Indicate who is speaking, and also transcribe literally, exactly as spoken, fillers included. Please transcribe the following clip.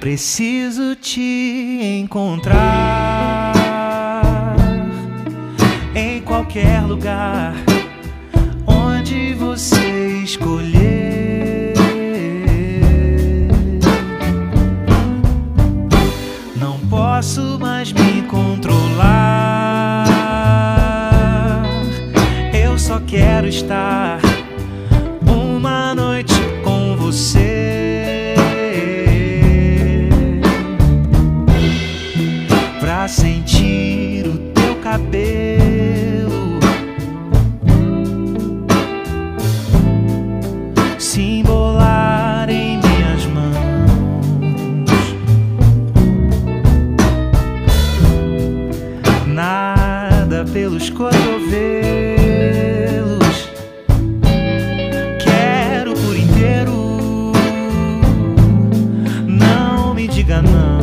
Speaker 1: Preciso te encontrar em qualquer lugar onde você escolher. Não posso mais me controlar. Eu só quero estar uma noite com você. Pra sentir o teu cabelo se embolar em minhas mãos. Nada pelos cotovelos, quero por inteiro. Não me diga não.